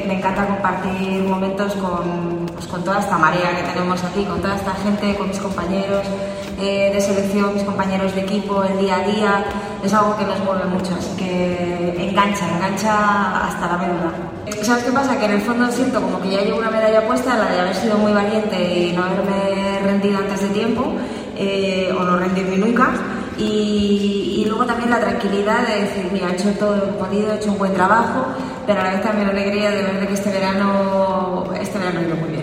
me encanta compartir momentos con toda esta marea que tenemos aquí, con toda esta gente, con mis compañeros de selección, mis compañeros de equipo, el día a día. Es algo que nos mueve mucho, así que engancha hasta la médula. ¿Sabes qué pasa? Que en el fondo siento como que ya llevo una medalla puesta, la de haber sido muy valiente y no haberme rendido antes de tiempo, o no rendirme nunca. Y luego también la tranquilidad de decir, mira, he hecho todo lo que he podido, he hecho un buen trabajo, pero a la vez también la alegría de ver que este verano ha ido muy bien.